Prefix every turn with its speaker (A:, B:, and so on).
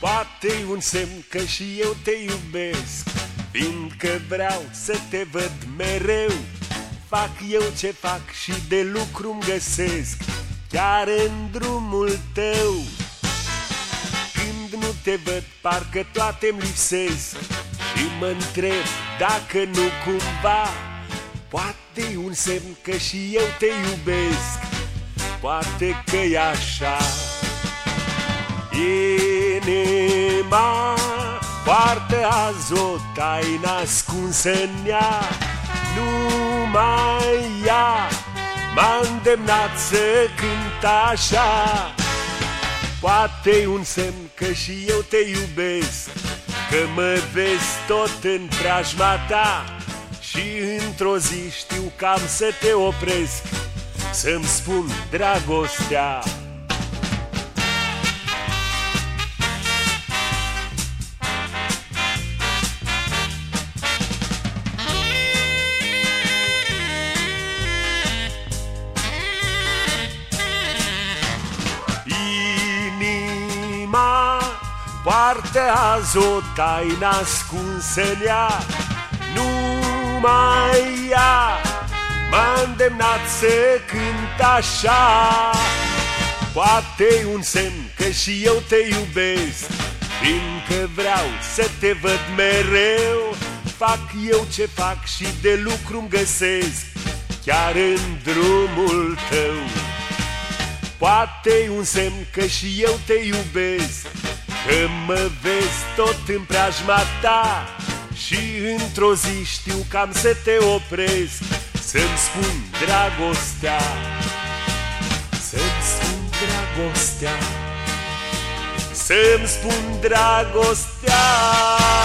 A: Poate-i un semn că și eu te iubesc, fiindcă vreau să te văd mereu. Fac eu ce fac și de lucru-mi găsesc, chiar în drumul tău. Când nu te văd, parcă toate-mi lipsesc și mă întreb dacă nu cumva poate-i un semn că și eu te iubesc. Poate că-i așa. Inima poartă azi o taină ascunsă în ea, numai ea m-a îndemnat să cânt așa. Poate-i un semn că și eu te iubesc, că mă vezi tot în preajma ta și într-o zi știu că am să te opresc, să-mi spun dragostea. Inima poartă azi o taină ascunsă în ea, numai ea m-a îndemnat să cânt așa. Poate-i un semn că și eu te iubesc, fiindcă vreau să te văd mereu. Fac eu ce fac și de lucru-mi găsesc, chiar în drumul tău. Poate-i un semn că și eu te iubesc, că mă vezi tot în preajma ta și într-o zi știu că am să te opresc, să-mi spun dragostea, să-mi spun dragostea, să-mi spun dragostea.